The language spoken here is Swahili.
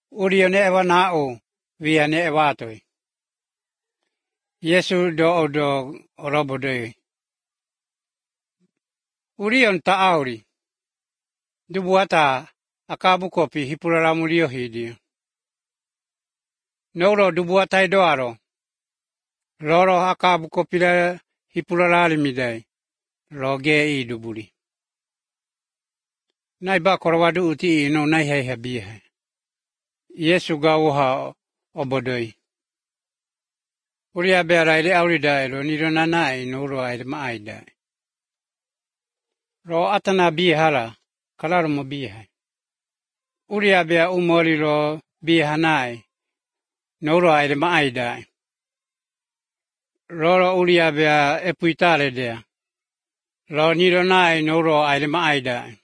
Urione ewa na o, viane ewa toi. Yesu do odo orobodoi. Urion ta auri. Dubuata akabu kopi hipurara murio hidio. Noro dubuata idoaro. Roro akabu kopira hipurara midai. Roge I duburi. Nai ba korwadu uti no nai hai habihe. Yesu gauha obodoi. Uria bera ile aurida ilo niro nanai noro aile maaida. Ro atana bihala kalaro mo biha. Uria bea umori ro bihanai noro aile maaida. Roro uria bea epuitare dea. Ro niro nai noro aile maaida.